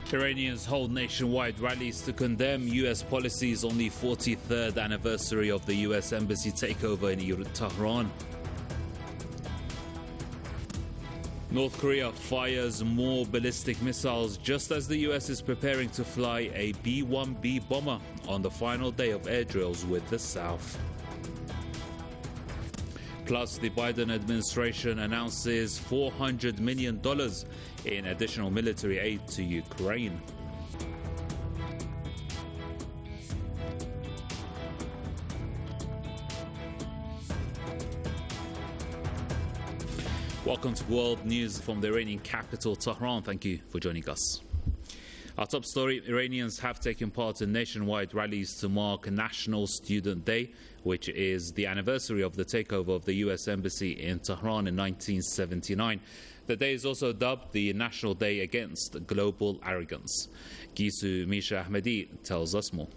Iranians hold nationwide rallies to condemn U.S. policies on the 43rd anniversary of the U.S. Embassy takeover in Tehran. North Korea fires more ballistic missiles just as the U.S. is preparing to fly a B-1B bomber on the final day of air drills with the South. Plus, the Biden administration announces $400 million in additional military aid to Ukraine. Welcome to World News from the Iranian capital, Tehran. Thank you for joining us. Our top story: Iranians have taken part in nationwide rallies to mark National Student Day, which is the anniversary of the takeover of the U.S. Embassy in Tehran in 1979. The day is also dubbed the National Day Against Global Arrogance. Gisu Misha Ahmadi tells us more.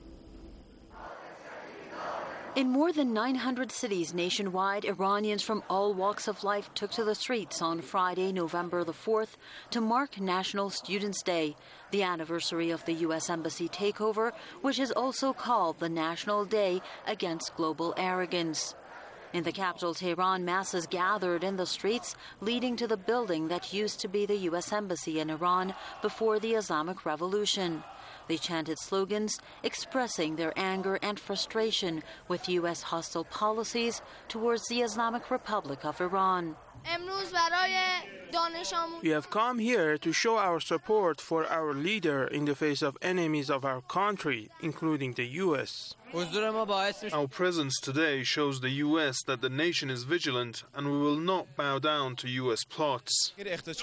In more than 900 cities nationwide, Iranians from all walks of life took to the streets on Friday, November the 4th, to mark National Students' Day, the anniversary of the U.S. Embassy takeover, which is also called the National Day Against Global Arrogance. In the capital, Tehran, masses gathered in the streets leading to the building that used to be the U.S. Embassy in Iran before the Islamic Revolution. They chanted slogans expressing their anger and frustration with U.S. hostile policies towards the Islamic Republic of Iran. We have come here to show our support for our leader in the face of enemies of our country, including the U.S. Our presence today shows the U.S. that the nation is vigilant and we will not bow down to U.S. plots.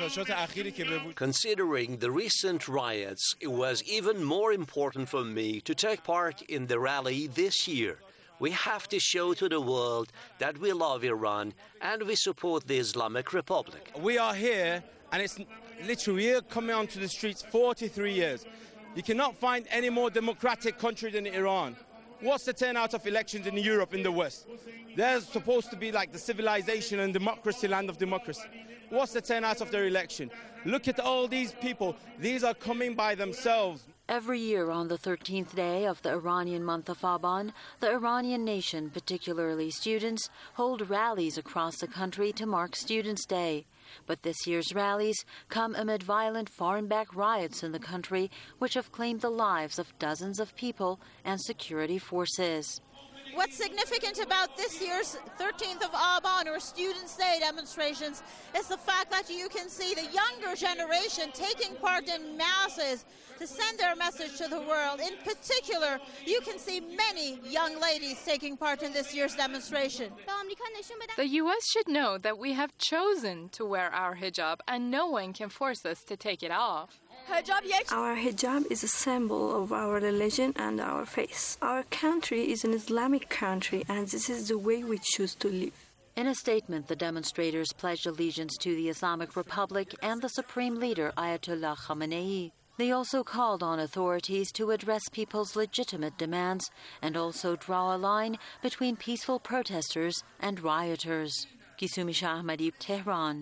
Considering the recent riots, it was even more important for me to take part in the rally this year. We have to show to the world that we love Iran and we support the Islamic Republic. We are here, and it's literally we're coming onto the streets 43 years. You cannot find any more democratic country than Iran. What's the turnout of elections in Europe, in the West? They're supposed to be like the civilization and democracy, land of democracy. What's the turnout of their election? Look at all these people. These are coming by themselves. Every year on the 13th day of the Iranian month of Aban, the Iranian nation, particularly students, hold rallies across the country to mark Students' Day. But this year's rallies come amid violent foreign-backed riots in the country, which have claimed the lives of dozens of people and security forces. What's significant about this year's 13th of Aban, or Students' Day demonstrations, is the fact that you can see the younger generation taking part in masses to send their message to the world. In particular, you can see many young ladies taking part in this year's demonstration. The U.S. should know that we have chosen to wear our hijab and no one can force us to take it off. Our hijab is a symbol of our religion and our faith. Our country is an Islamic country, and this is the way we choose to live. In a statement, the demonstrators pledged allegiance to the Islamic Republic and the Supreme Leader Ayatollah Khamenei. They also called on authorities to address people's legitimate demands and also draw a line between peaceful protesters and rioters. Gisumi Shah Ahmadi, Tehran.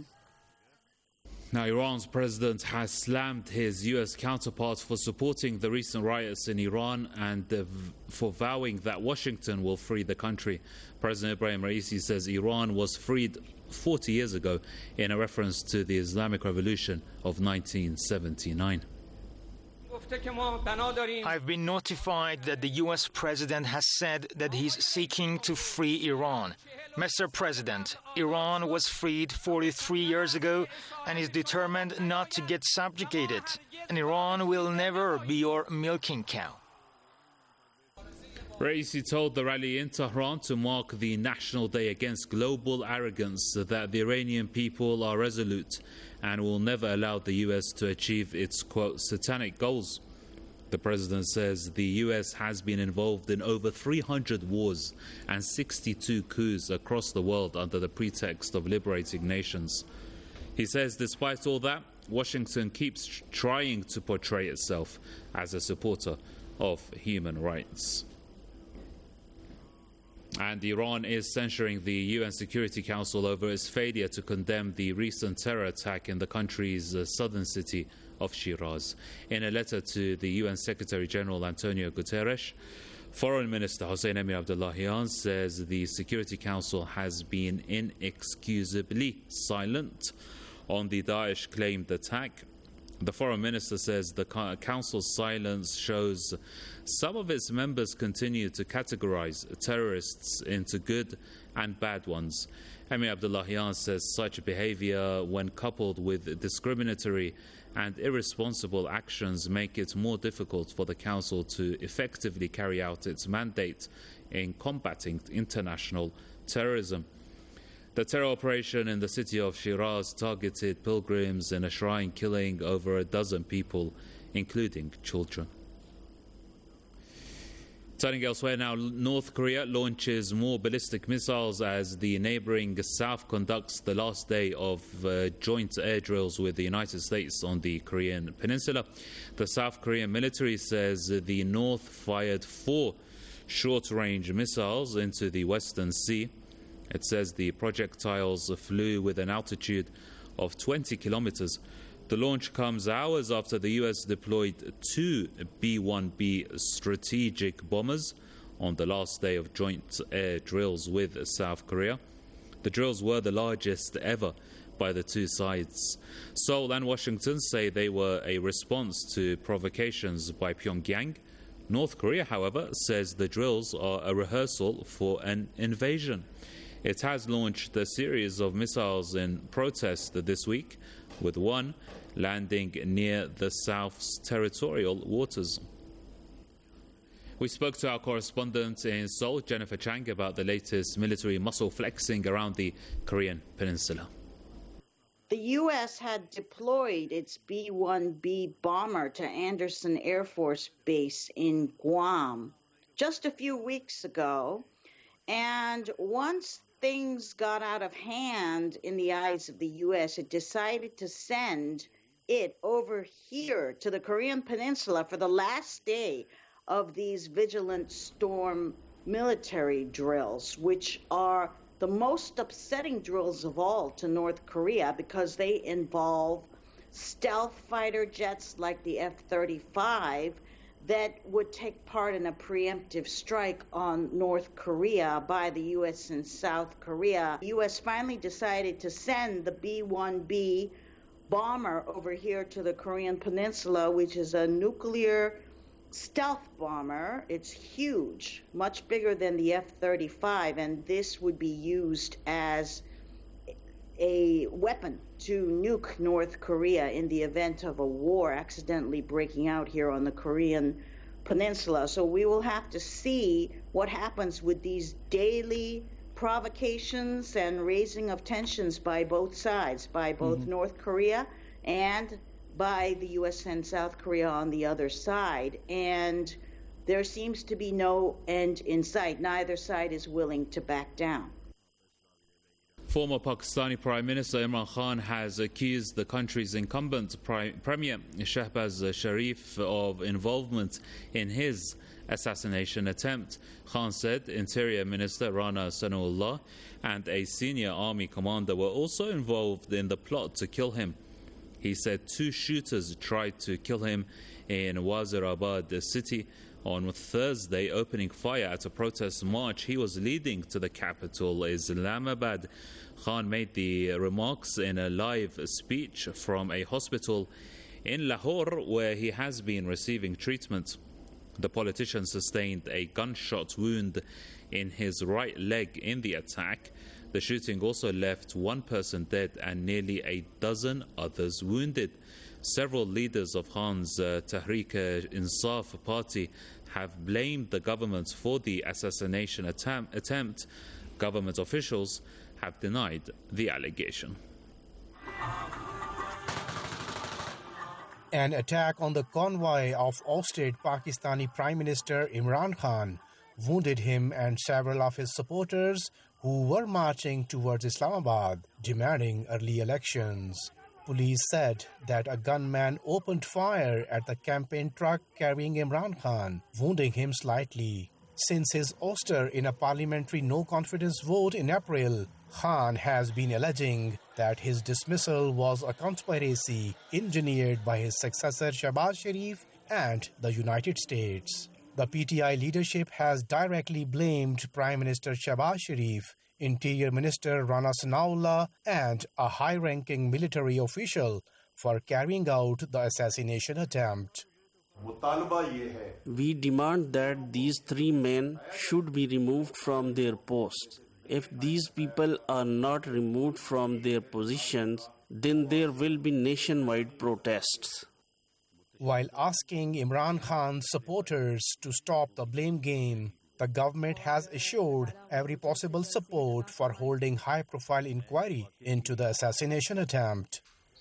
Now, Iran's president has slammed his U.S. counterpart for supporting the recent riots in Iran and for vowing that Washington will free the country. President Ibrahim Raisi says Iran was freed 40 years ago in a reference to the Islamic Revolution of 1979. I've been notified that the U.S. president has said that he's seeking to free Iran. Mr. President, Iran was freed 43 years ago and is determined not to get subjugated. And Iran will never be your milking cow. Raisi told the rally in Tehran to mark the National Day Against Global Arrogance that the Iranian people are resolute and will never allow the U.S. to achieve its, quote, satanic goals. The president says the U.S. has been involved in over 300 wars and 62 coups across the world under the pretext of liberating nations. He says despite all that, Washington keeps trying to portray itself as a supporter of human rights. And Iran is censuring the UN Security Council over its failure to condemn the recent terror attack in the country's southern city of Shiraz. In a letter to the UN Secretary General Antonio Guterres, Foreign Minister Hossein Amir Abdullahian says the Security Council has been inexcusably silent on the Daesh-claimed attack. The Foreign Minister says the Council's silence shows some of its members continue to categorize terrorists into good and bad ones. Amir Abdullahian says such behavior, when coupled with discriminatory and irresponsible actions, make it more difficult for the Council to effectively carry out its mandate in combating international terrorism. The terror operation in the city of Shiraz targeted pilgrims in a shrine, killing over a dozen people, including children. Turning elsewhere now, North Korea launches more ballistic missiles as the neighboring South conducts the last day of joint air drills with the United States on the Korean peninsula. The South Korean military says the North fired 4 short-range missiles into the Western Sea. It says the projectiles flew with an altitude of 20 kilometers. The launch comes hours after the U.S. deployed 2 B-1B strategic bombers on the last day of joint air drills with South Korea. The drills were the largest ever by the two sides. Seoul and Washington say they were a response to provocations by Pyongyang. North Korea, however, says the drills are a rehearsal for an invasion. It has launched a series of missiles in protest this week, with one landing near the South's territorial waters. We spoke to our correspondent in Seoul, Jennifer Chang, about the latest military muscle flexing around the Korean peninsula. The U.S. had deployed its B-1B bomber to Andersen Air Force Base in Guam just a few weeks ago, and once things got out of hand in the eyes of the U.S., it decided to send it over here to the Korean peninsula for the last day of these Vigilant Storm military drills, which are the most upsetting drills of all to North Korea because they involve stealth fighter jets like the F-35 that would take part in a preemptive strike on North Korea by the U.S. and South Korea. The U.S. finally decided to send the B-1B bomber over here to the Korean peninsula, which is a nuclear stealth bomber. It's huge, much bigger than the F-35, and this would be used as a weapon to nuke North Korea in the event of a war accidentally breaking out here on the Korean peninsula. So we will have to see what happens with these daily provocations and raising of tensions by both sides, by both North Korea and by the U.S. and South Korea on the other side. And there seems to be no end in sight. Neither side is willing to back down. Former Pakistani Prime Minister Imran Khan has accused the country's incumbent Premier Shehbaz Sharif of involvement in his assassination attempt. Khan said Interior Minister Rana Sanaullah and a senior army commander were also involved in the plot to kill him. He said 2 shooters tried to kill him in Wazirabad city on Thursday, opening fire at a protest march he was leading to the capital, Islamabad. Khan made the remarks in a live speech from a hospital in Lahore where he has been receiving treatment. The politician sustained a gunshot wound in his right leg in the attack. The shooting also left 1 person dead and nearly a dozen others wounded. Several leaders of Khan's Tehreek-e-Insaf party have blamed the government for the assassination attempt. Government officials have denied the allegation. An attack on the convoy of ousted Pakistani Prime Minister Imran Khan wounded him and several of his supporters who were marching towards Islamabad, demanding early elections. Police said that a gunman opened fire at the campaign truck carrying Imran Khan, wounding him slightly. Since his ouster in a parliamentary no-confidence vote in April, Khan has been alleging that his dismissal was a conspiracy engineered by his successor Shehbaz Sharif and the United States. The PTI leadership has directly blamed Prime Minister Shehbaz Sharif, Interior Minister Rana Sanaullah, and a high-ranking military official for carrying out the assassination attempt. We demand that these three men should be removed from their posts. If these people are not removed from their positions, then there will be nationwide protests. While asking Imran Khan's supporters to stop the blame game, the government has assured every possible support for holding high-profile inquiry into the assassination attempt.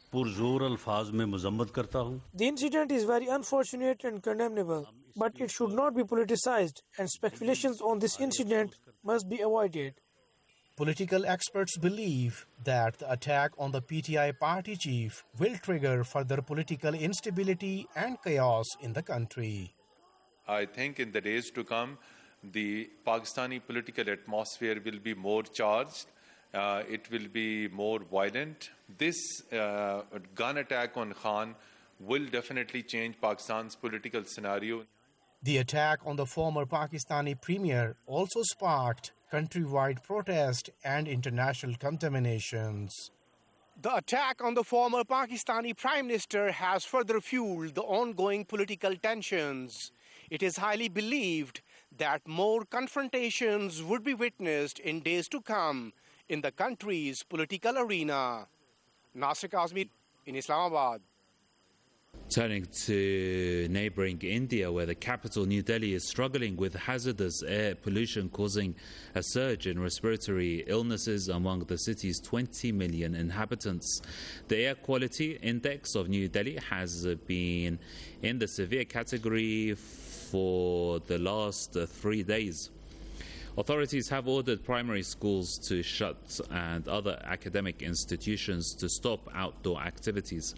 The incident is very unfortunate and condemnable, but it should not be politicized, and speculations on this incident must be avoided. Political experts believe that the attack on the PTI party chief will trigger further political instability and chaos in the country. I think in the days to come, the Pakistani political atmosphere will be more charged. It will be more violent. This gun attack on Khan will definitely change Pakistan's political scenario. The attack on the former Pakistani premier also sparked countrywide protest and international contaminations. The attack on the former Pakistani Prime Minister has further fueled the ongoing political tensions. It is highly believed that more confrontations would be witnessed in days to come in the country's political arena. Nasir Kazmi in Islamabad. Turning to neighbouring India, where the capital New Delhi is struggling with hazardous air pollution causing a surge in respiratory illnesses among the city's 20 million inhabitants. The air quality index of New Delhi has been in the severe category for the last 3 days. Authorities have ordered primary schools to shut and other academic institutions to stop outdoor activities.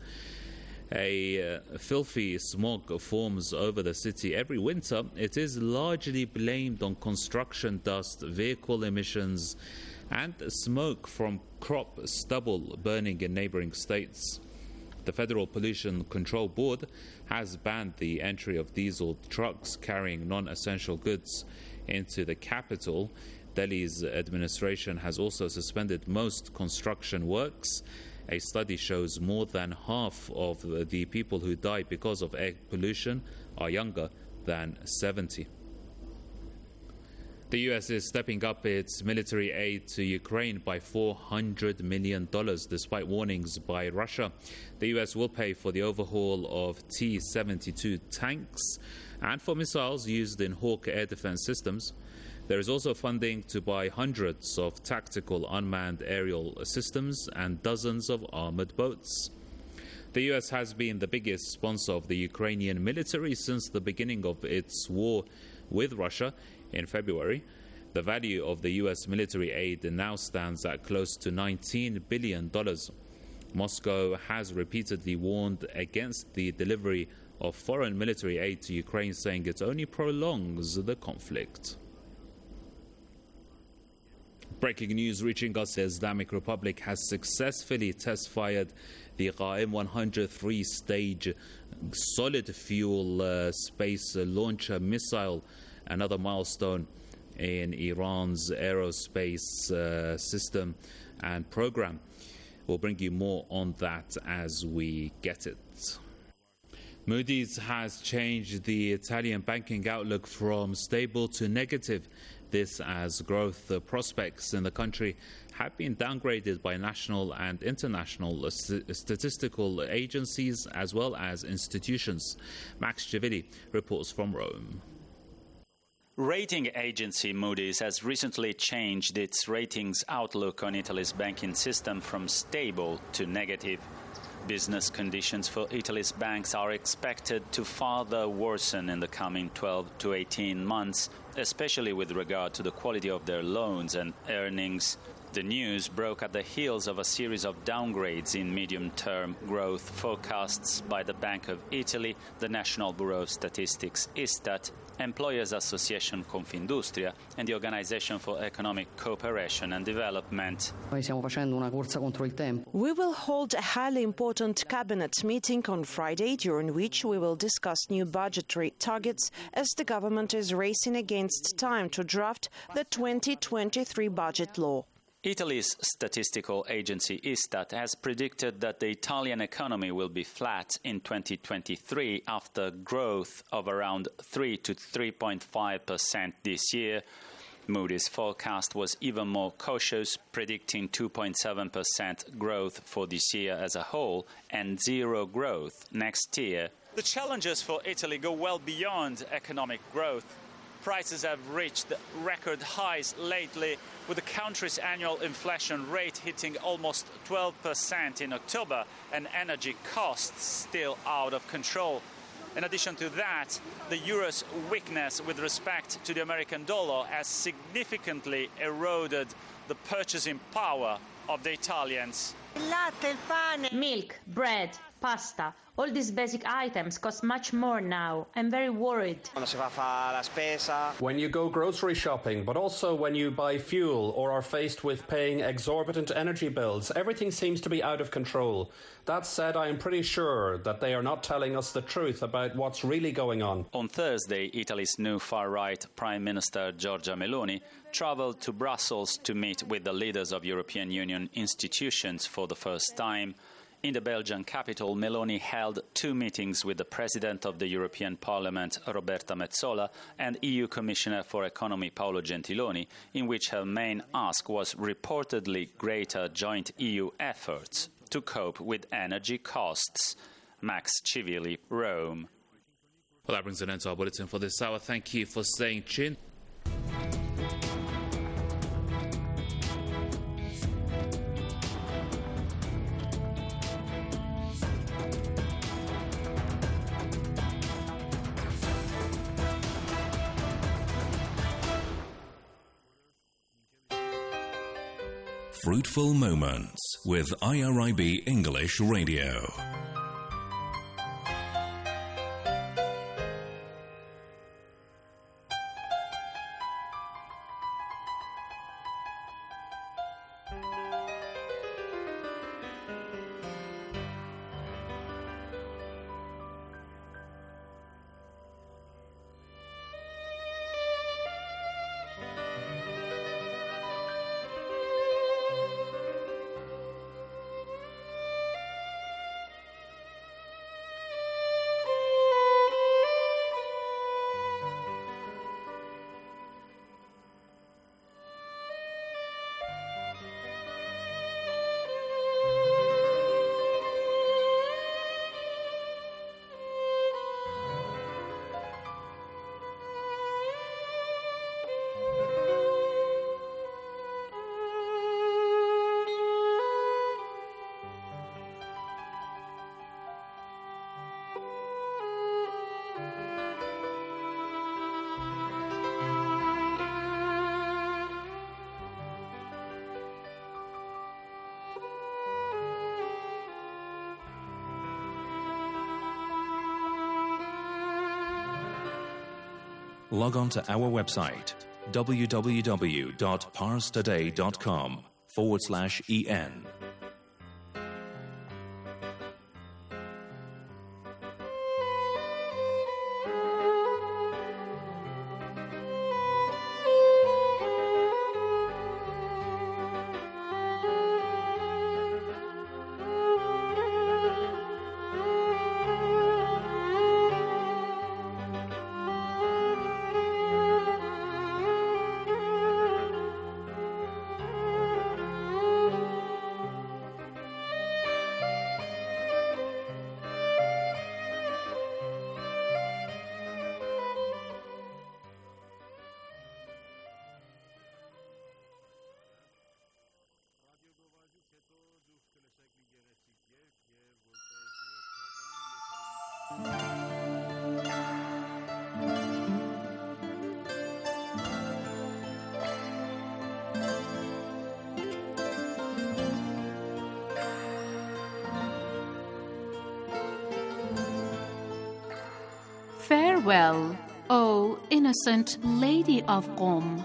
A filthy smog forms over the city every winter. It is largely blamed on construction dust, vehicle emissions, and smoke from crop stubble burning in neighbouring states. The Federal Pollution Control Board has banned the entry of diesel trucks carrying non-essential goods into the capital. Delhi's administration has also suspended most construction works. A study shows more than half of the people who die because of air pollution are younger than 70. The U.S. is stepping up its military aid to Ukraine by $400 million, despite warnings by Russia. The U.S. will pay for the overhaul of T-72 tanks and for missiles used in Hawk air defense systems. There is also funding to buy hundreds of tactical unmanned aerial systems and dozens of armored boats. The U.S. has been the biggest sponsor of the Ukrainian military since the beginning of its war with Russia in February. The value of the U.S. military aid now stands at close to $19 billion. Moscow has repeatedly warned against the delivery of foreign military aid to Ukraine, saying it only prolongs the conflict. Breaking news reaching us: the Islamic Republic has successfully test-fired the Qa'im 103-stage solid-fuel space launcher missile, another milestone in Iran's aerospace system and program. We'll bring you more on that as we get it. Moody's has changed the Italian banking outlook from stable to negative. This as growth prospects in the country have been downgraded by national and international statistical agencies as well as institutions. Max Givilli reports from Rome. Rating agency Moody's has recently changed its ratings outlook on Italy's banking system from stable to negative. Business conditions for Italy's banks are expected to further worsen in the coming 12 to 18 months, especially with regard to the quality of their loans and earnings. The news broke at the heels of a series of downgrades in medium-term growth forecasts by the Bank of Italy, the National Bureau of Statistics Istat, Employers Association Confindustria and the Organization for Economic Cooperation and Development. Noi stiamo facendo una corsa contro il tempo. We will hold a highly important cabinet meeting on Friday, during which we will discuss new budgetary targets as the government is racing against time to draft the 2023 budget law. Italy's statistical agency Istat has predicted that the Italian economy will be flat in 2023 after growth of around 3 to 3.5% this year. Moody's forecast was even more cautious, predicting 2.7% growth for this year as a whole and zero growth next year. The challenges for Italy go well beyond economic growth. Prices have reached record highs lately, with the country's annual inflation rate hitting almost 12% in October and energy costs still out of control. In addition to that, the euro's weakness with respect to the American dollar has significantly eroded the purchasing power of the Italians. Milk, bread, pasta. All these basic items cost much more now. I'm very worried. When you go grocery shopping, but also when you buy fuel or are faced with paying exorbitant energy bills, everything seems to be out of control. That said, I am pretty sure that they are not telling us the truth about what's really going on. On Thursday, Italy's new far-right Prime Minister Giorgia Meloni travelled to Brussels to meet with the leaders of European Union institutions for the first time. In the Belgian capital, Meloni held two meetings with the President of the European Parliament, Roberta Metsola, and EU Commissioner for Economy, Paolo Gentiloni, in which her main ask was reportedly greater joint EU efforts to cope with energy costs. Max Civilli, Rome. Well, that brings an end to our bulletin for this hour. Thank you for staying tuned. Fruitful Moments with IRIB English Radio. Log on to our website, www.parstoday.com/en. Farewell, O innocent Lady of Qom.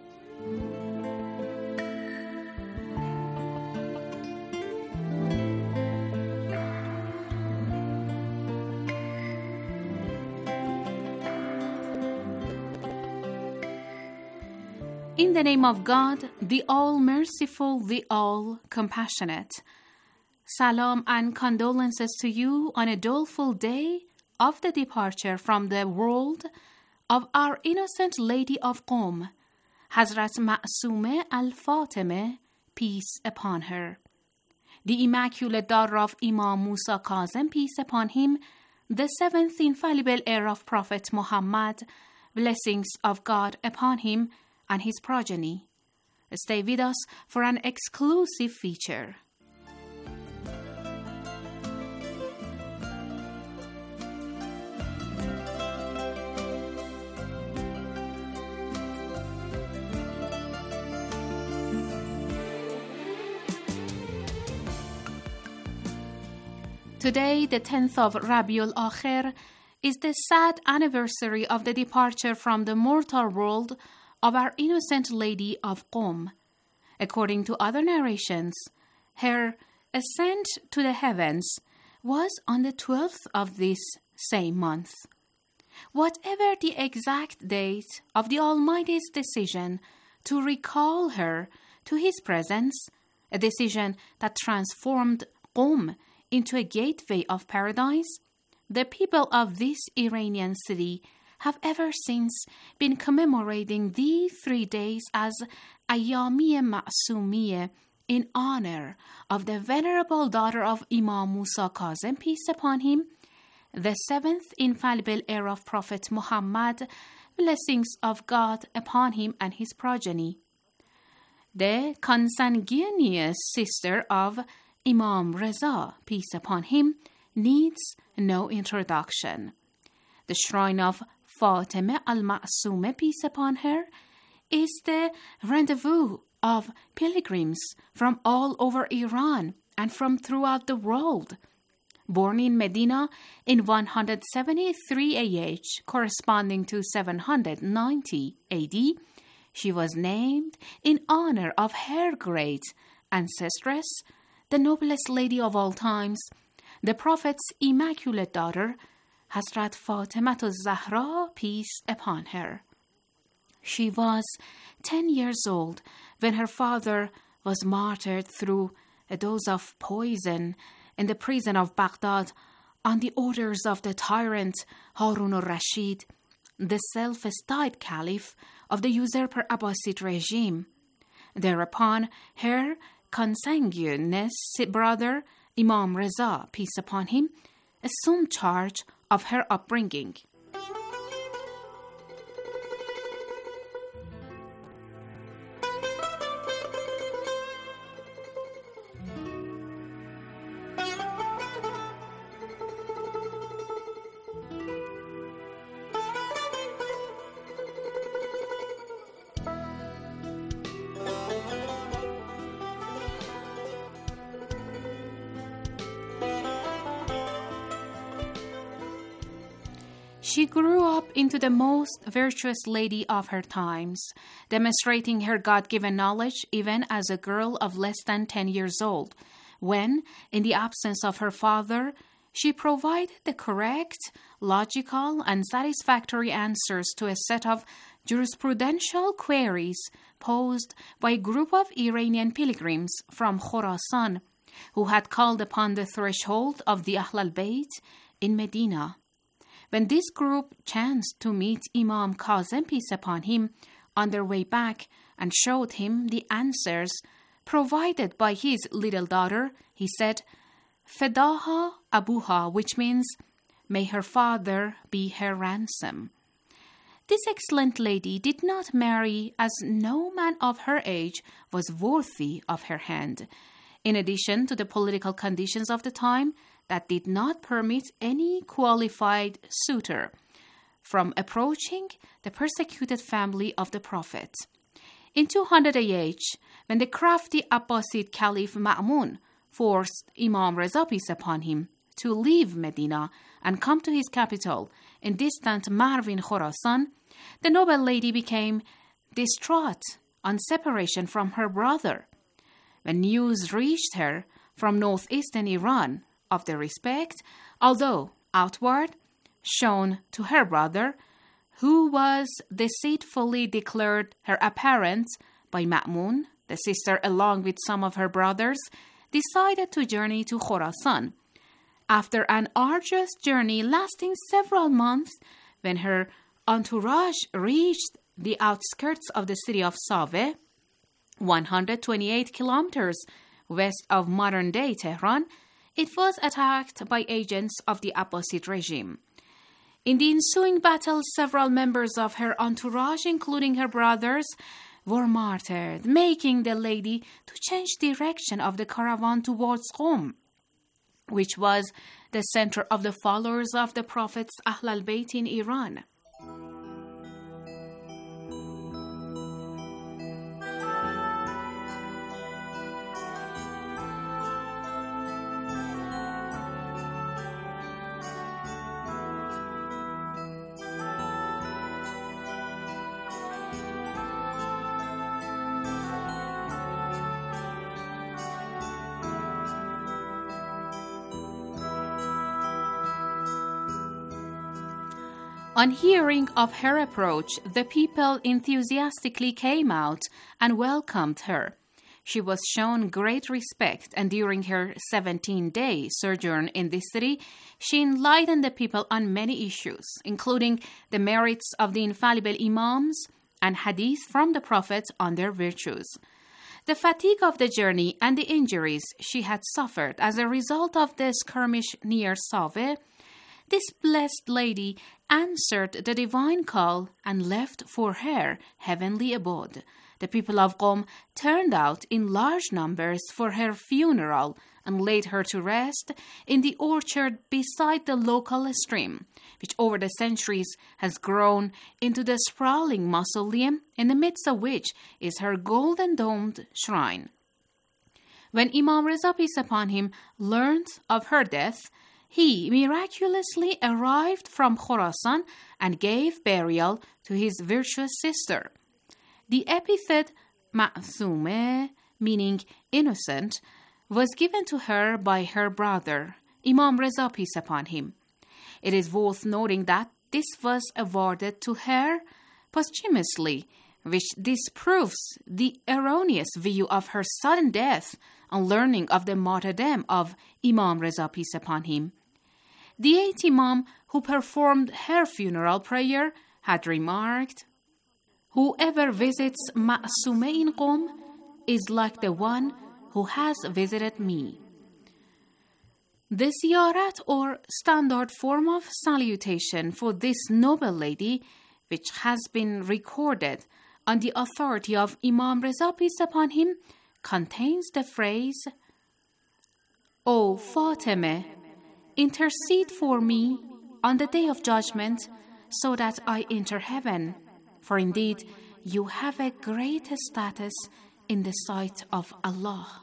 In the name of God, the All-Merciful, the All-Compassionate. Salam and condolences to you on a doleful day of the departure from the world of our innocent Lady of Qom, Hazrat Ma'soomeh Al-Fatimeh, peace upon her. The Immaculate Daughter of Imam Musa Kazem, peace upon him, the seventh infallible heir of Prophet Muhammad, blessings of God upon him and his progeny. Stay with us for an exclusive feature. Today, the 10th of Rabiul Akhir, is the sad anniversary of the departure from the mortal world of our innocent Lady of Qom. According to other narrations, her ascent to the heavens was on the 12th of this same month. Whatever the exact date of the Almighty's decision to recall her to His presence, a decision that transformed Qom into a gateway of paradise, the people of this Iranian city have ever since been commemorating these 3 days as Ayyami Ma'soomiyeh in honor of the venerable daughter of Imam Musa Kazem, peace upon him, the seventh infallible heir of Prophet Muhammad, blessings of God upon him and his progeny. The consanguineous sister of Imam Reza, peace upon him, needs no introduction. The shrine of Fatimeh al-Ma'soomeh, peace upon her, is the rendezvous of pilgrims from all over Iran and from throughout the world. Born in Medina in 173 AH, corresponding to 790 AD, she was named in honor of her great ancestress, the noblest lady of all times, the Prophet's immaculate daughter, Hazrat Fatimah al-Zahra, peace upon her. She was 10 years old when her father was martyred through a dose of poison in the prison of Baghdad on the orders of the tyrant Harun al-Rashid, the self-styled caliph of the usurper Abbasid regime. Thereupon, her consanguineous brother, Imam Reza, peace upon him, assumed charge of her upbringing. She grew up into the most virtuous lady of her times, demonstrating her God-given knowledge even as a girl of less than 10 years old, when, in the absence of her father, she provided the correct, logical, and satisfactory answers to a set of jurisprudential queries posed by a group of Iranian pilgrims from Khorasan who had called upon the threshold of the Ahl al-Bayt in Medina. When this group chanced to meet Imam Kazem, peace upon him, on their way back and showed him the answers provided by his little daughter, he said, Fedaha Abuha, which means, may her father be her ransom. This excellent lady did not marry, as no man of her age was worthy of her hand, in addition to the political conditions of the time that did not permit any qualified suitor from approaching the persecuted family of the Prophet. In 200 AH, when the crafty Abbasid Caliph Ma'mun forced Imam Reza, peace upon him, to leave Medina and come to his capital in distant Marv in Khorasan, the noble lady became distraught on separation from her brother. When news reached her from northeastern Iran of the respect, although outward, shown to her brother, who was deceitfully declared her apparent by Ma'mun, the sister, along with some of her brothers, decided to journey to Khorasan. After an arduous journey lasting several months, when her entourage reached the outskirts of the city of Saveh, 128 kilometers west of modern-day Tehran, it was attacked by agents of the Abbasid regime. In the ensuing battle, several members of her entourage, including her brothers, were martyred, making the lady to change direction of the caravan towards Qom, which was the center of the followers of the Prophet's Ahl al-Bayt in Iran. On hearing of her approach, the people enthusiastically came out and welcomed her. She was shown great respect, and during her 17-day sojourn in this city, she enlightened the people on many issues, including the merits of the infallible imams and hadith from the Prophet on their virtues. The fatigue of the journey and the injuries she had suffered as a result of the skirmish near Saveh, this blessed lady answered the divine call and left for her heavenly abode. The people of Qom turned out in large numbers for her funeral and laid her to rest in the orchard beside the local stream, which over the centuries has grown into the sprawling mausoleum, in the midst of which is her golden-domed shrine. When Imam Reza, peace upon him, learned of her death, he miraculously arrived from Khorasan and gave burial to his virtuous sister. The epithet Ma'sumeh, meaning innocent, was given to her by her brother, Imam Reza, peace upon him. It is worth noting that this was awarded to her posthumously, which disproves the erroneous view of her sudden death on learning of the martyrdom of Imam Reza, peace upon him. The eighth Imam who performed her funeral prayer had remarked, "Whoever visits Ma'sumeh in Qom is like the one who has visited me." The ziyarat, or standard form of salutation for this noble lady, which has been recorded on the authority of Imam Reza, peace upon him, contains the phrase, "O Fatimeh, intercede for me on the day of judgment so that I enter heaven, for indeed you have a great status in the sight of Allah."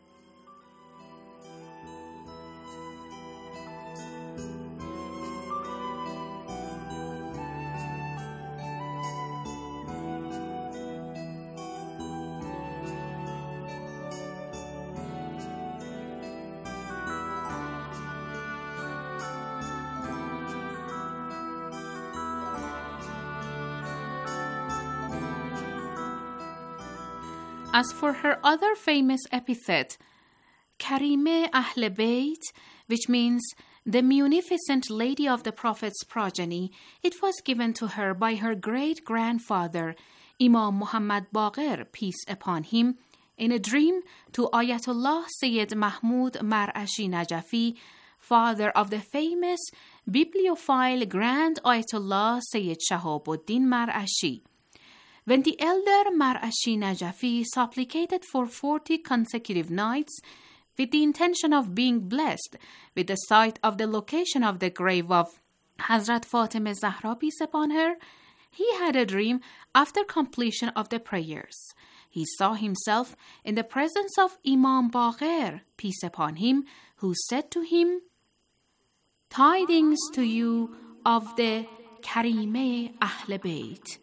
As for her other famous epithet, Karimeh Ahl Bayt, which means the munificent lady of the Prophet's progeny, it was given to her by her great-grandfather, Imam Muhammad Baqir, peace upon him, in a dream to Ayatollah Sayyid Mahmud Mar'ashi Najafi, father of the famous bibliophile Grand Ayatollah Sayyid Shahabuddin Mar'ashi. When the elder Mar'ashi Najafi supplicated for 40 consecutive nights with the intention of being blessed with the sight of the location of the grave of Hazrat Fatimah Zahra, peace upon her, he had a dream after completion of the prayers. He saw himself in the presence of Imam Baqir, peace upon him, who said to him, "Tidings to you of the Karime Ahl Bayt.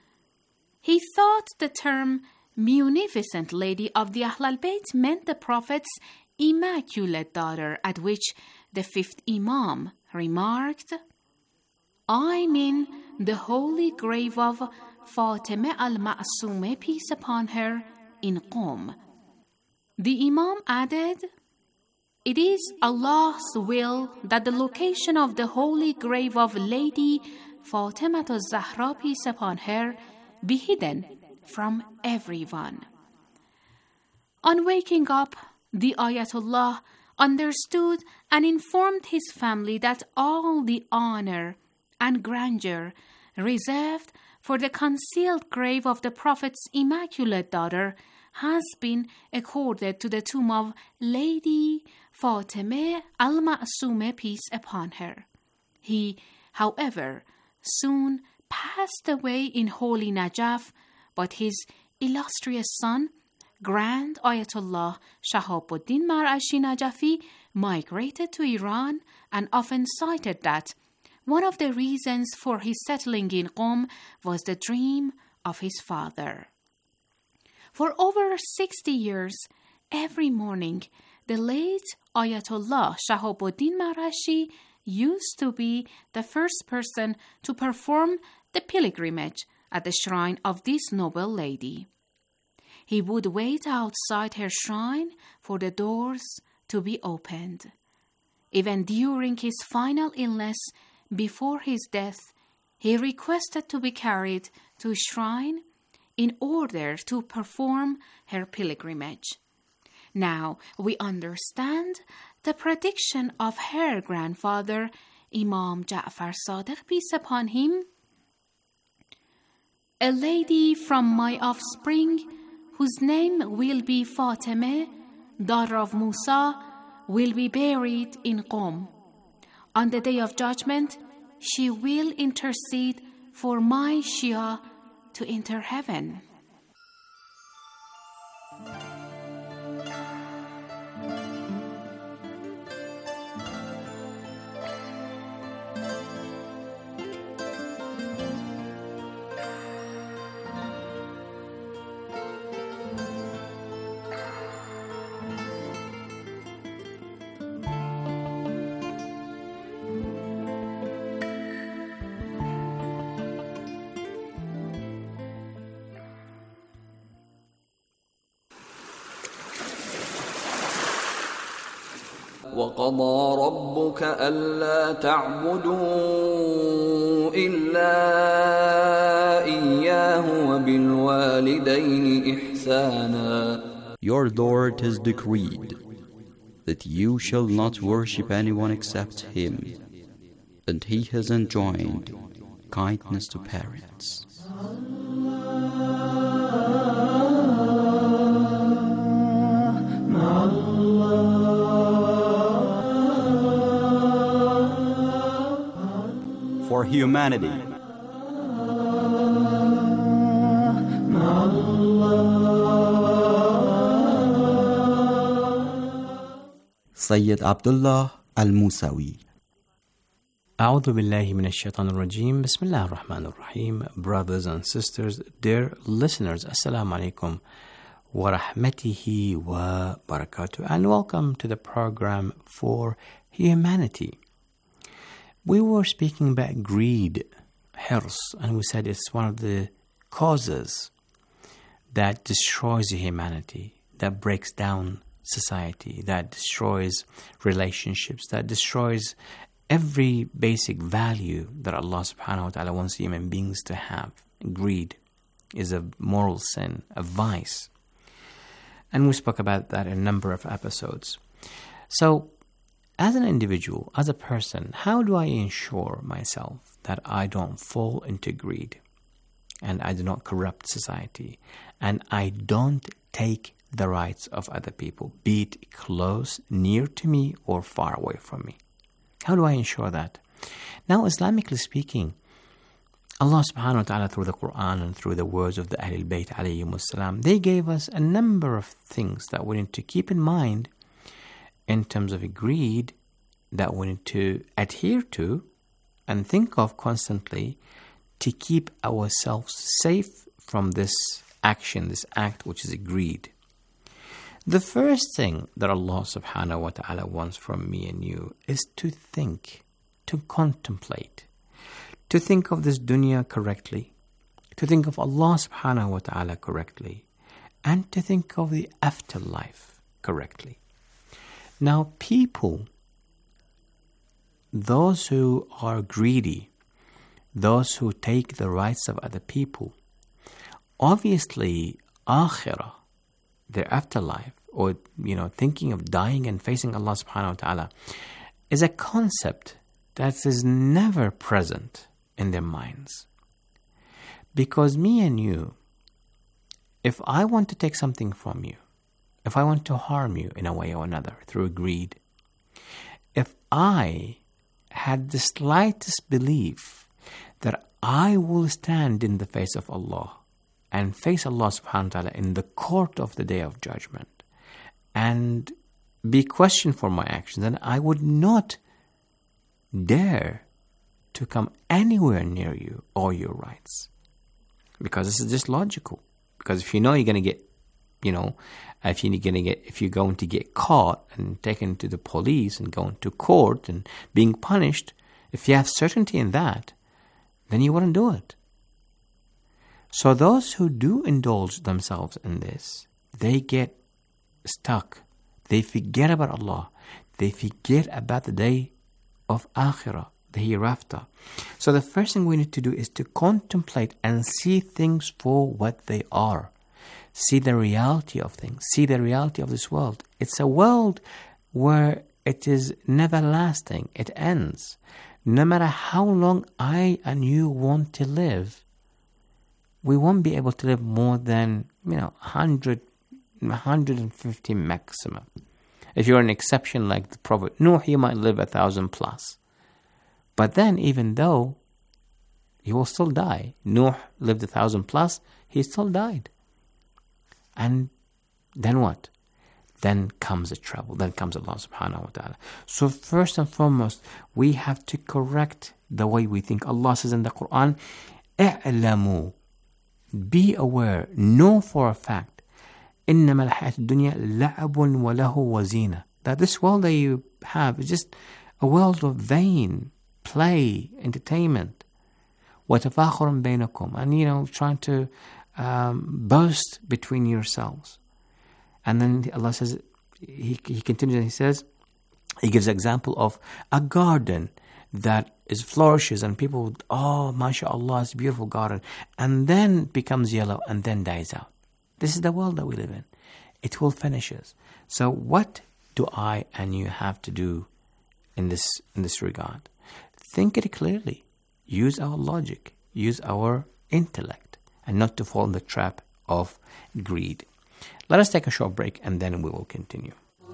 He thought the term munificent lady of the Ahl al-Bayt meant the Prophet's immaculate daughter, at which the fifth Imam remarked, I mean the holy grave of Fatima al-Ma'sumeh, peace upon her, in Qom. The Imam added, it is Allah's will that the location of the holy grave of Lady Fatima al-Zahra, peace upon her, be hidden from everyone. On waking up, the Ayatollah understood and informed his family that all the honor and grandeur reserved for the concealed grave of the Prophet's immaculate daughter has been accorded to the tomb of Lady Fatima al-Ma'sumeh, peace upon her. He, however, soon passed away in holy Najaf, but his illustrious son, Grand Ayatollah Shahabuddin Marashi Najafi, migrated to Iran and often cited that one of the reasons for his settling in Qom was the dream of his father. For over 60 years, every morning, the late Ayatollah Shahabuddin Marashi used to be the first person to perform the pilgrimage at the shrine of this noble lady. He would wait outside her shrine for the doors to be opened. Even during his final illness before his death, he requested to be carried to a shrine in order to perform her pilgrimage. Now we understand the prediction of her grandfather, Imam Ja'far Sadiq, peace upon him. A lady from my offspring, whose name will be Fatima, daughter of Musa, will be buried in Qom. On the day of judgment, she will intercede for my Shia to enter heaven. وَقَضَى رَبُّكَ أَلَّا تَعْبُدُوا إِلَّا إِيَّاهُ وَبِالْوَالِدَيْنِ إِحْسَانًا. Your Lord has decreed that you shall not worship anyone except Him, and He has enjoined kindness to parents. For humanity. Sayyid Abdullah Al-Musawi. A'udhu billahi minash shaitanir rajim. Bismillahir rahmanir rahim. Brothers and sisters, dear listeners, assalamu alaikum wa rahmatihi wa barakatuh, and welcome to the program For Humanity. We were speaking about greed, hirs, and we said it's one of the causes that destroys humanity, that breaks down society, that destroys relationships, that destroys every basic value that Allah subhanahu wa ta'ala wants human beings to have. Greed is a moral sin, a vice. And we spoke about that in a number of episodes. So, as an individual, as a person, how do I ensure myself that I don't fall into greed and I do not corrupt society and I don't take the rights of other people, be it close, near to me or far away from me? How do I ensure that? Now, Islamically speaking, Allah subhanahu wa ta'ala through the Quran and through the words of the Ahlul Bayt alayhimus salam, they gave us a number of things that we need to keep in mind in terms of greed, that we need to adhere to and think of constantly to keep ourselves safe from this action, this act which is greed. The first thing that Allah subhanahu wa ta'ala wants from me and you is to think, to contemplate, to think of this dunya correctly, to think of Allah subhanahu wa ta'ala correctly, and to think of the afterlife correctly. Now, people, those who are greedy, those who take the rights of other people, obviously, akhirah, their afterlife, or thinking of dying and facing Allah subhanahu wa ta'ala, is a concept that is never present in their minds. Because me and you, if I want to take something from you, if I want to harm you in a way or another through greed, if I had the slightest belief that I will stand in the face of Allah and face Allah subhanahu wa ta'ala in the court of the Day of Judgment and be questioned for my actions, then I would not dare to come anywhere near you or your rights. Because this is just logical. Because if you know you're going to get, if you're going to get caught and taken to the police and going to court and being punished, if you have certainty in that, then you wouldn't do it. So those who do indulge themselves in this, they get stuck. They forget about Allah. They forget about the day of Akhirah, the hereafter. So the first thing we need to do is to contemplate and see things for what they are. See the reality of things. See the reality of this world. It's a world where it is never lasting. It ends. No matter how long I and you want to live, we won't be able to live more than 100, 150 maximum. If you're an exception like the Prophet Nuh, he might live 1,000 plus. But then, even though he will still die, Nuh lived 1,000 plus, he still died. And then what? Then comes the trouble. Then comes Allah subhanahu wa ta'ala. So first and foremost, we have to correct the way we think. Allah says in the Quran, "I'lamu." Be aware, know for a fact, إِنَّمَا الْحَيَاةُ الدُّنْيَا لَعَبٌ وَلَهُ وَزِينَةٌ. That this world that you have is just a world of vain, play, entertainment. وَتَفَاخُرٌ بَيْنَكُمْ. And trying to boast between yourselves. And then Allah says, He continues and He says, He gives an example of a garden that flourishes and people, oh, mashallah, it's a beautiful garden, and then becomes yellow and then dies out. This is the world that we live in. It will finishes. So what do I and you have to do in this regard? Think it clearly. Use our logic. Use our intellect, and not to fall in the trap of greed. Let us take a short break and then we will continue.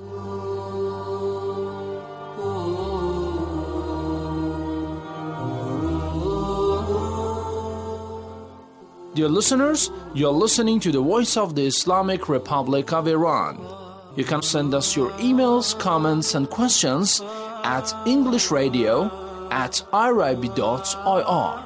Dear listeners, you're listening to the Voice of the Islamic Republic of Iran. You can send us your emails, comments, and questions at englishradio@irib.ir.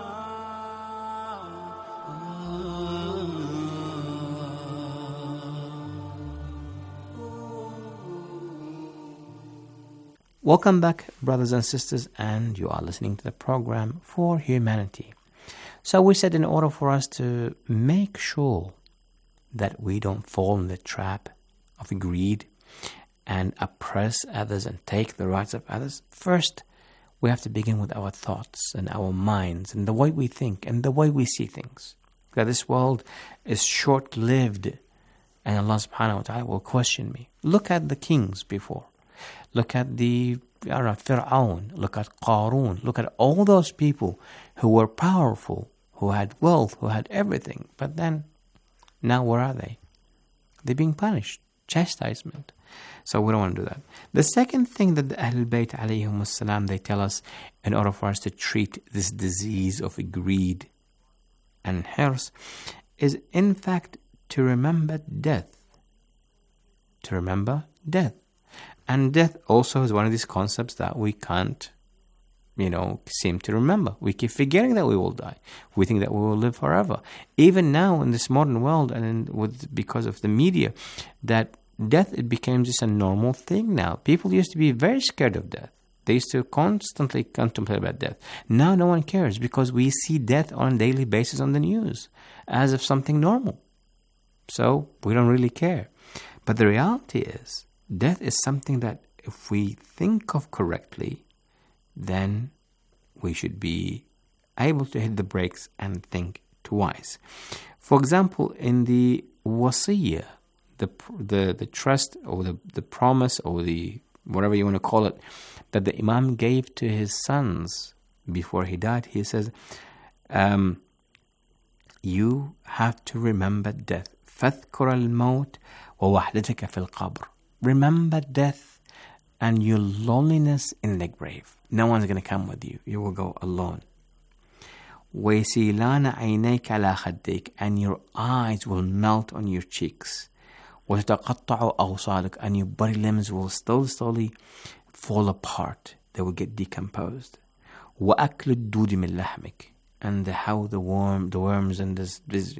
Welcome back, brothers and sisters, and you are listening to the program For Humanity. So we said in order for us to make sure that we don't fall in the trap of greed and oppress others and take the rights of others, first we have to begin with our thoughts and our minds and the way we think and the way we see things. Because this world is short-lived and Allah subhanahu wa ta'ala will question me. Look at the kings before. Look at the Fir'aun, look at Qarun, look at all those people who were powerful, who had wealth, who had everything. But then, now where are they? They're being punished, chastisement. So we don't want to do that. The second thing that the Ahlul Bayt alayhim salam, they tell us in order for us to treat this disease of greed and hirs is in fact to remember death. To remember death. And death also is one of these concepts that we can't seem to remember. We keep forgetting that we will die. We think that we will live forever. Even now in this modern world, and because of the media, that death, it became just a normal thing now. People used to be very scared of death. They used to constantly contemplate about death. Now no one cares because we see death on a daily basis on the news as if something normal. So we don't really care. But the reality is, death is something that if we think of correctly, then we should be able to hit the brakes and think twice. For example, in the wasiyah, the trust or the promise or the whatever you want to call it, that the Imam gave to his sons before he died, he says, you have to remember death. فَاذْكُرَ الْمَوْتِ وَوَحْدَتَكَ فِي الْقَبْرِ. Remember death and your loneliness in the grave. No one's going to come with you. You will go alone. وَيَسِيلَانَ عَيْنَيْكَ عَلَى خَدِّيكَ. And your eyes will melt on your cheeks. وَتَقَطَّعُ أَوْصَالِكَ. And your body limbs will slowly fall apart. They will get decomposed. وَأَكْلُ الدُّودِ مِنْ لَحْمِكَ. And how the worms and this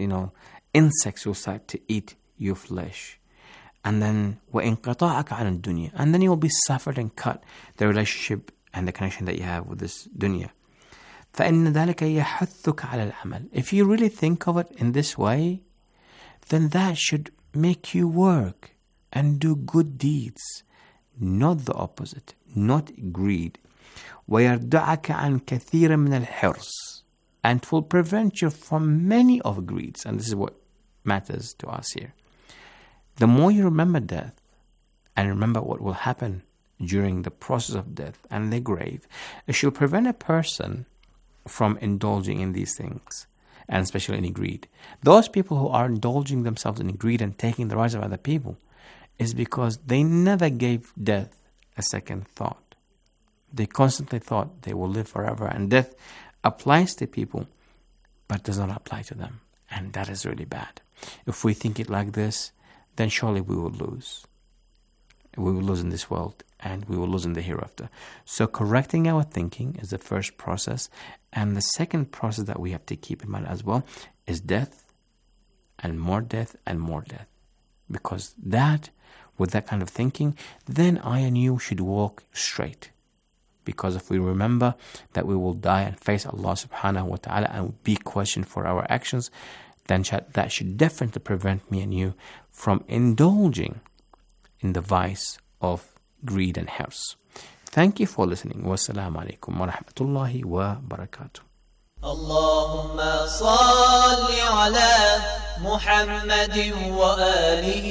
insects will start to eat your flesh. And then وَإِنْقِطَاعَكَ عَنَ الدُّنْيَا. And then you will be suffered and cut the relationship and the connection that you have with this dunya. فَإِنَّ ذَلِكَ يَحُثُّكَ عَلَى الْعَمَلِ. If you really think of it in this way, then that should make you work and do good deeds, not the opposite, not greed. وَيَرْدَعَكَ عَنْ كَثِيرٍ مِنَ الْحِرْصِ. And it will prevent you from many of greeds. And this is what matters to us here. The more you remember death and remember what will happen during the process of death and the grave, it should prevent a person from indulging in these things, and especially in greed. Those people who are indulging themselves in greed and taking the rights of other people is because they never gave death a second thought. They constantly thought they will live forever, and death applies to people but does not apply to them, and that is really bad. If we think it like this, then surely we will lose. We will lose in this world, and we will lose in the hereafter. So correcting our thinking is the first process, and the second process that we have to keep in mind as well is death, and more death, and more death. Because that, with that kind of thinking, then I and you should walk straight. Because if we remember that we will die and face Allah subhanahu wa ta'ala and be questioned for our actions, then that should definitely prevent me and you from indulging in the vice of greed and hirs. Thank you for listening. Wassalamu alaikum wa rahmatullahi wa barakatuh. اللهم صل على محمد وآله.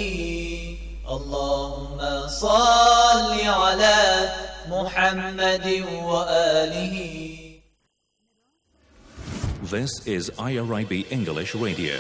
اللهم صل على محمد وآله. This is IRIB English Radio.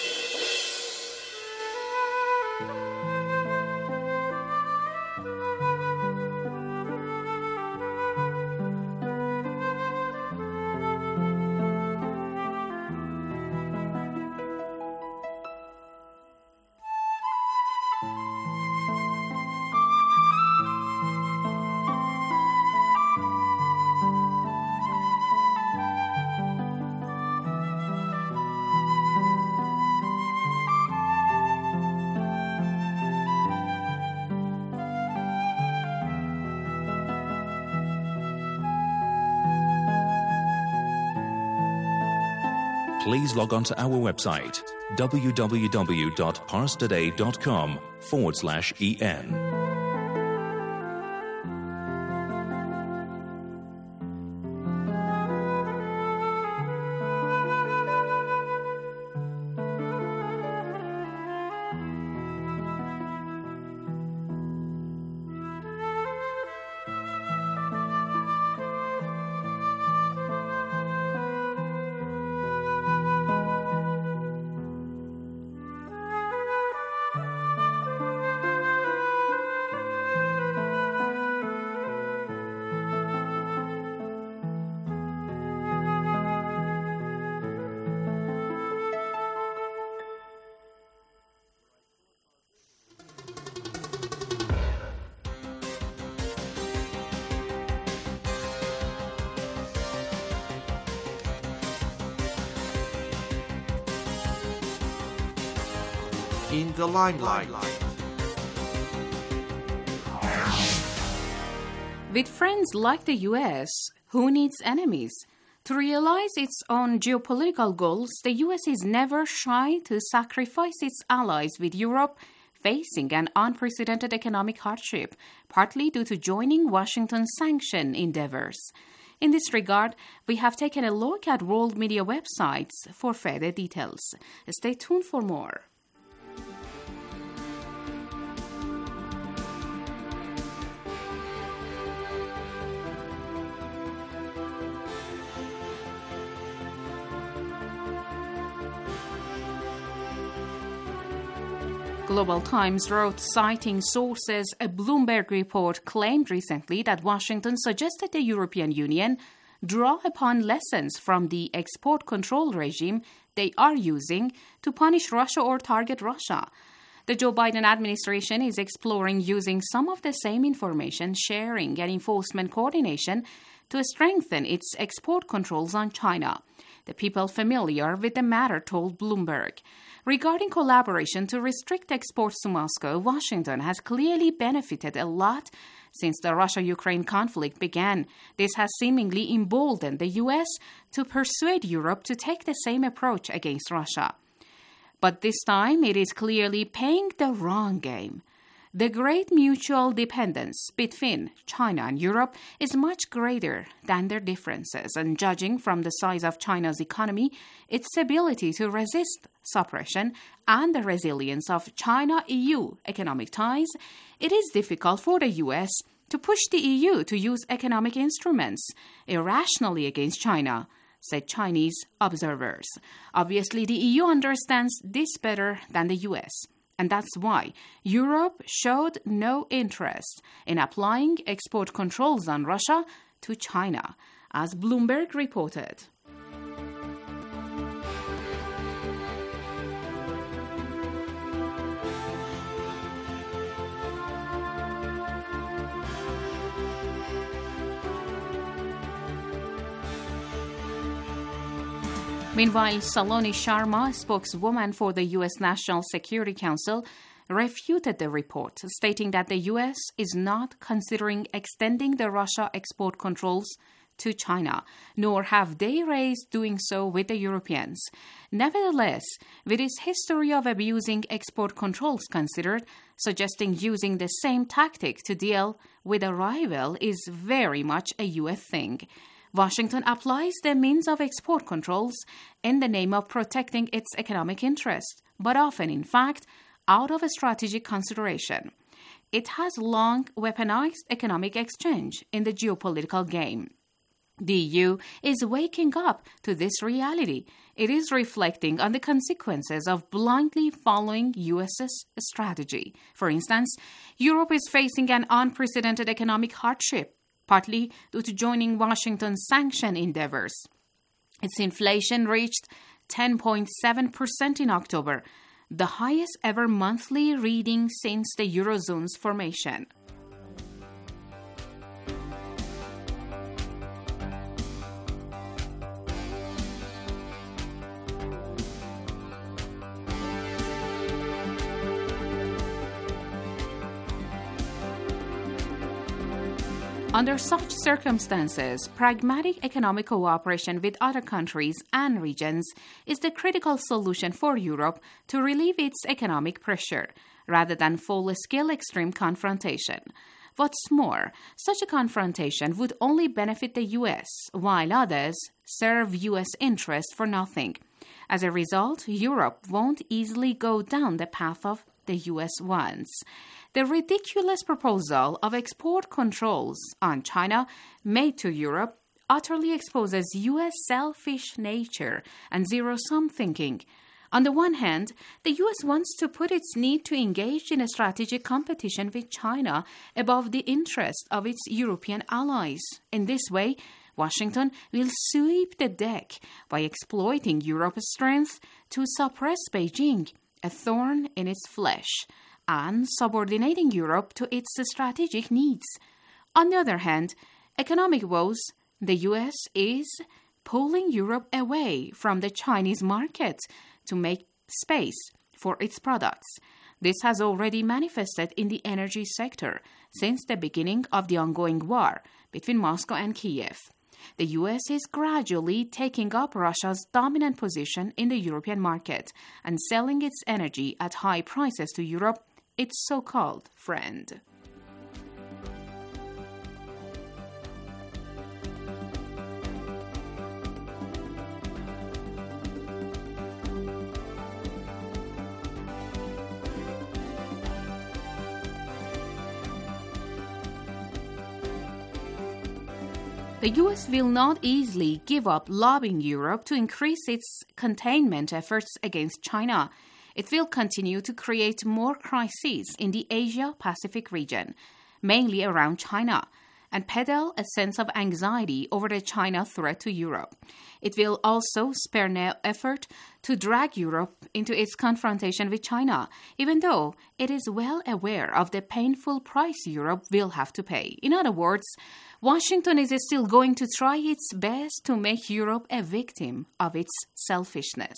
Please log on to our website www.parstoday.com/en. in the limelight. With friends like the US, who needs enemies? To realize its own geopolitical goals, the US is never shy to sacrifice its allies, with Europe facing an unprecedented economic hardship, partly due to joining Washington's sanction endeavors. In this regard, we have taken a look at world media websites for further details. Stay tuned for more. Global Times wrote, citing sources, a Bloomberg report claimed recently that Washington suggested the European Union draw upon lessons from the export control regime they are using to punish Russia or target Russia. The Joe Biden administration is exploring using some of the same information sharing and enforcement coordination to strengthen its export controls on China. The people familiar with the matter told Bloomberg. Regarding collaboration to restrict exports to Moscow, Washington has clearly benefited a lot since the Russia-Ukraine conflict began. This has seemingly emboldened the U.S. to persuade Europe to take the same approach against Russia. But this time, it is clearly playing the wrong game. The great mutual dependence between China and Europe is much greater than their differences, and judging from the size of China's economy, its ability to resist suppression, and the resilience of China-EU economic ties, it is difficult for the U.S. to push the EU to use economic instruments irrationally against China, said Chinese observers. Obviously, the EU understands this better than the U.S., and that's why Europe showed no interest in applying export controls on Russia to China, as Bloomberg reported. Meanwhile, Saloni Sharma, spokeswoman for the U.S. National Security Council, refuted the report, stating that the U.S. is not considering extending the Russia export controls to China, nor have they raised doing so with the Europeans. Nevertheless, with its history of abusing export controls considered, suggesting using the same tactic to deal with a rival is very much a U.S. thing. Washington applies the means of export controls in the name of protecting its economic interest, but often, in fact, out of a strategic consideration. It has long weaponized economic exchange in the geopolitical game. The EU is waking up to this reality. It is reflecting on the consequences of blindly following US's strategy. For instance, Europe is facing an unprecedented economic hardship, partly due to joining Washington's sanction endeavors. Its inflation reached 10.7% in October, the highest ever monthly reading since the Eurozone's formation. Under such circumstances, pragmatic economic cooperation with other countries and regions is the critical solution for Europe to relieve its economic pressure, rather than full-scale extreme confrontation. What's more, such a confrontation would only benefit the U.S., while others serve U.S. interests for nothing. As a result, Europe won't easily go down the path of the U.S. wants. The ridiculous proposal of export controls on China made to Europe utterly exposes U.S. selfish nature and zero-sum thinking. On the one hand, the U.S. wants to put its need to engage in a strategic competition with China above the interest of its European allies. In this way, Washington will sweep the deck by exploiting Europe's strength to suppress Beijing, a thorn in its flesh, and subordinating Europe to its strategic needs. On the other hand, economic woes, the U.S. is pulling Europe away from the Chinese market to make space for its products. This has already manifested in the energy sector since the beginning of the ongoing war between Moscow and Kiev. The U.S. is gradually taking up Russia's dominant position in the European market and selling its energy at high prices to Europe, its so-called friend. The U.S. will not easily give up lobbying Europe to increase its containment efforts against China. It will continue to create more crises in the Asia-Pacific region, mainly around China, and peddle a sense of anxiety over the China threat to Europe. It will also spare no effort to drag Europe into its confrontation with China, even though it is well aware of the painful price Europe will have to pay. In other words, Washington is still going to try its best to make Europe a victim of its selfishness.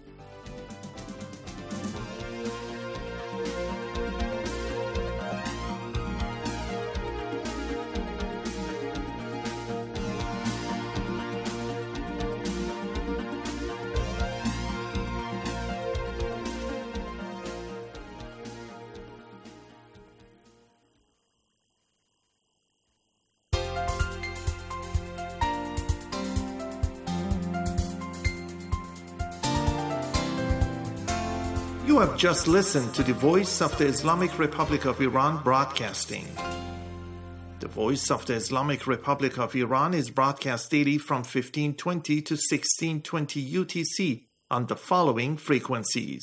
You have just listened to the Voice of the Islamic Republic of Iran broadcasting. The Voice of the Islamic Republic of Iran is broadcast daily from 1520 to 1620 UTC on the following frequencies.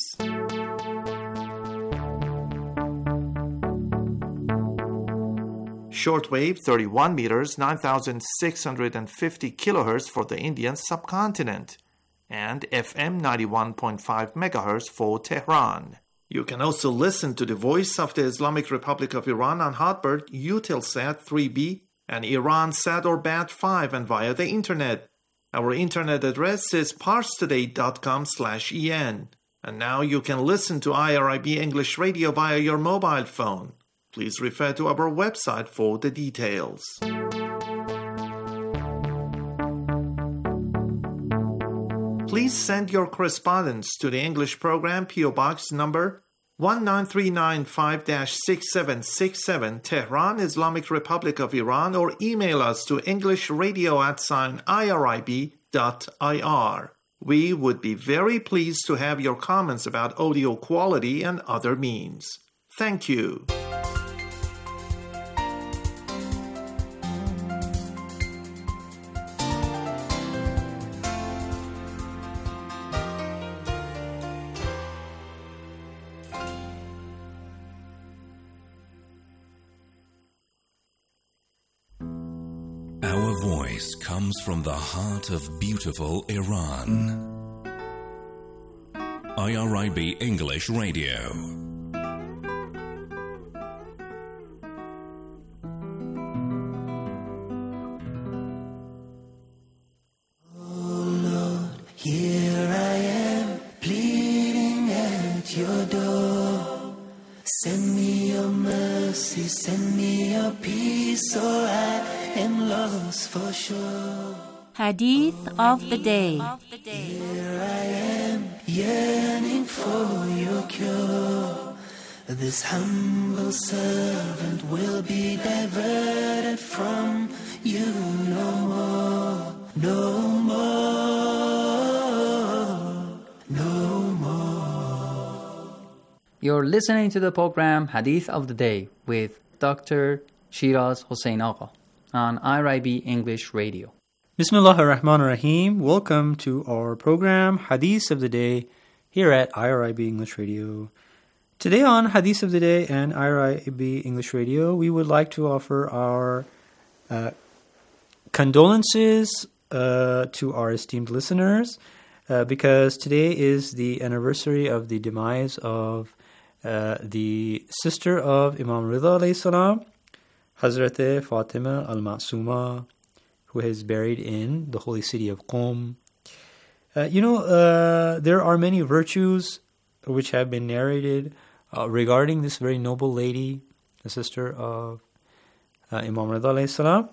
Shortwave 31 meters, 9,650 kilohertz for the Indian subcontinent, and FM 91.5 megahertz for Tehran. You can also listen to the Voice of the Islamic Republic of Iran on Hotbird, Eutelsat 3B, and Iransat or Bat5, and via the internet. Our internet address is parstoday.com/en. And now you can listen to IRIB English Radio via your mobile phone. Please refer to our website for the details. Please send your correspondence to the English program, PO Box number 19395-6767, Tehran, Islamic Republic of Iran, or email us to englishradio@irib.ir. We would be very pleased to have your comments about audio quality and other means. Thank you. Our voice comes from the heart of beautiful Iran. IRIB English Radio. Oh Lord, here I am, pleading at your door. Send me your mercy, send me your peace, or I am lost for sure. Hadith of the day. Here I am, yearning for your cure. This humble servant will be diverted from you no more, no more, no more. You're listening to the program Hadith of the Day with Dr. Shiraz Hossein Agha on IRIB English Radio. Bismillah ar-Rahman ar-Rahim. Welcome to our program Hadith of the Day here at IRIB English Radio. Today on Hadith of the Day and IRIB English Radio, we would like to offer our condolences to our esteemed listeners because today is the anniversary of the demise of the sister of Imam Rida alayhi salam, Hazrat Fatima al-Ma'suma, who is buried in the holy city of Qom. There are many virtues which have been narrated regarding this very noble lady, the sister of Imam Rida alayhi salam.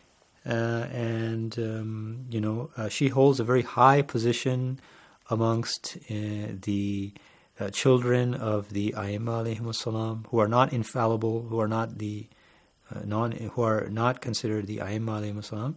She holds a very high position amongst the children of the Aimma alayhimus salam, who are not infallible, who are not the who are not considered the Aimma alayhimus salam.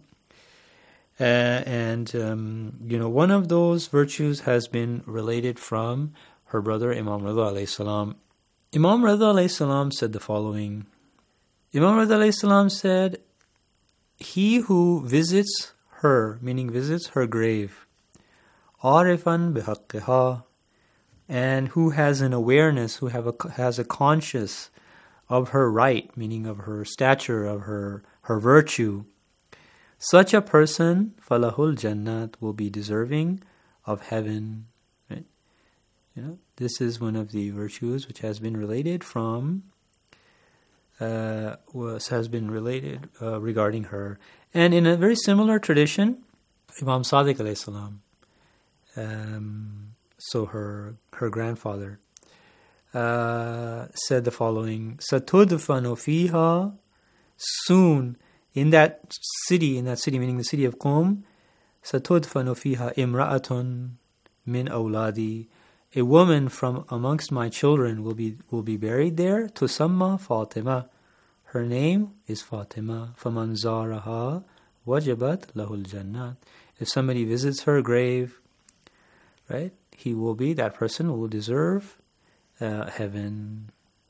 One of those virtues has been related from her brother Imam Rida alayhi salam. Imam Rida alayhi salam said the following. Imam Rida alayhi salam said, "He who visits her, meaning visits her grave, arifan bihaqqiha, and who has an awareness, who has a conscious of her right, meaning of her stature, of her virtue, such a person, falahul jannat, will be deserving of heaven." Right? This is one of the virtues which has been related from, regarding her. And in a very similar tradition, Imam Sadiq alayhi salam, so her grandfather, said the following: "Satudfanu fiha," soon in that city, meaning the city of Qom, "Satudfanu fiha imra'atun min awladi," a woman from amongst my children will be buried there. Tusamma Fatima, her name is Fatima. Faman zaraha wajabat lahul jannat. If somebody visits her grave, right, that person will deserve heaven.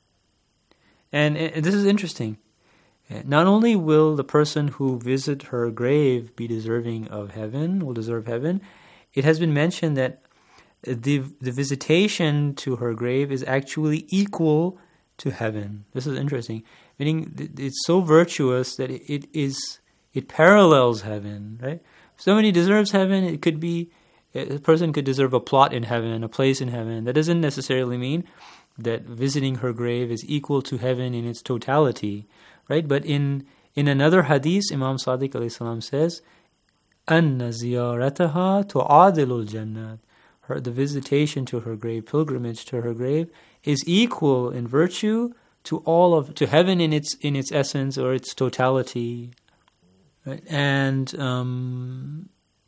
And this is interesting. Not only will the person who visit her grave be deserving of heaven, will deserve heaven, it has been mentioned that the visitation to her grave is actually equal to heaven. This is interesting. Meaning it's so virtuous that it parallels heaven, right? If somebody deserves heaven, it could be a person could deserve a plot in heaven, a place in heaven. That doesn't necessarily mean that visiting her grave is equal to heaven in its totality, right? But in another hadith, Imam Sadiq alayhi salam says, "Anna ziyarataha tu'adilul jannat." The visitation to her grave, pilgrimage to her grave, is equal in virtue to heaven in its essence or its totality. Right? And Imam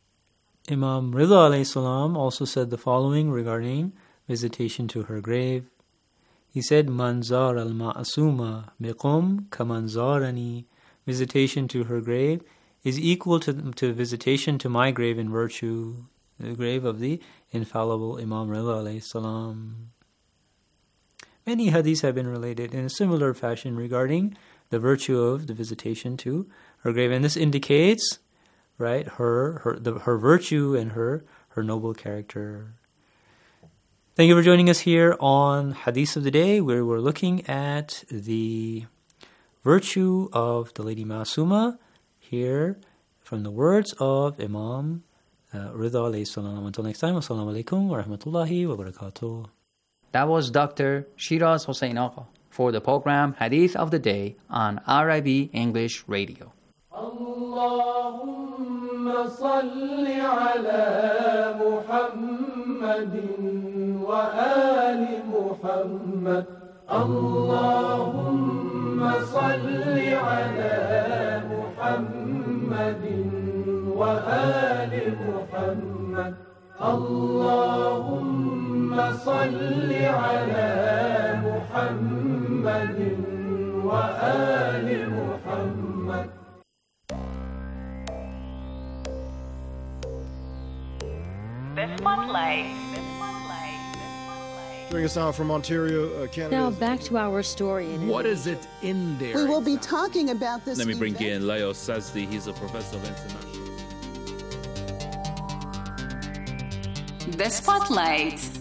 Rida alayhi salam also said the following regarding visitation to her grave. He said, "Manzar al-ma'asuma biqum kamanzarani." Visitation to her grave is equal to visitation to my grave in virtue, the grave of the infallible Imam Rida alayhi salam. Many hadiths have been related in a similar fashion regarding the virtue of the visitation to her grave, and this indicates, right, her virtue and her noble character. Thank you for joining us here on Hadith of the Day, where we're looking at the virtue of the Lady Masuma here from the words of Imam Rida alayhi salam. Until next time, assalamu alaikum wa rahmatullahi wa barakatuh. That was Dr. Shiraz Hossein Agha for the program Hadith of the Day on RIB English Radio. Allahumma salli ala Muhammadin wa ali Muhammad. Allahumma salli ala Muhammadin wa ali Muhammad. Allahumma salli ala Muhammadin wa ali Muhammad. The Spotlight. Joining us now from Ontario, Canada. Now back to our story. What is it in there? We will be talking about this. Let me bring in Leo Sazdi. He's a professor of international. The Spotlight.